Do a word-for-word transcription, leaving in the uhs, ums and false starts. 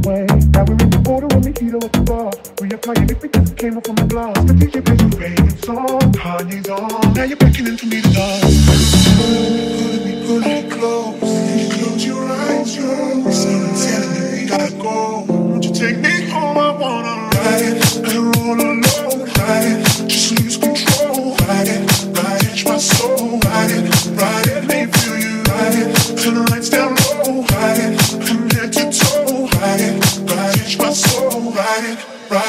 way. Now we're in the border when we heat up the bar. We are playing it because it came up from the glass. The D J plays his favorite song, Kanye's on. Now you're beckoning for me to dance. Pulling me, pulling me close. Close your eyes, yo. Someone telling me we gotta go. Won't you take me home? I wanna ride it. I roll alone, ride it. Just lose control, ride it, ride it. Touch my soul, ride it, ride it. Let me feel you, ride it. Turn the lights down low, ride it. From head to toe, ride it, ride it. Touch my soul, ride it, ride it.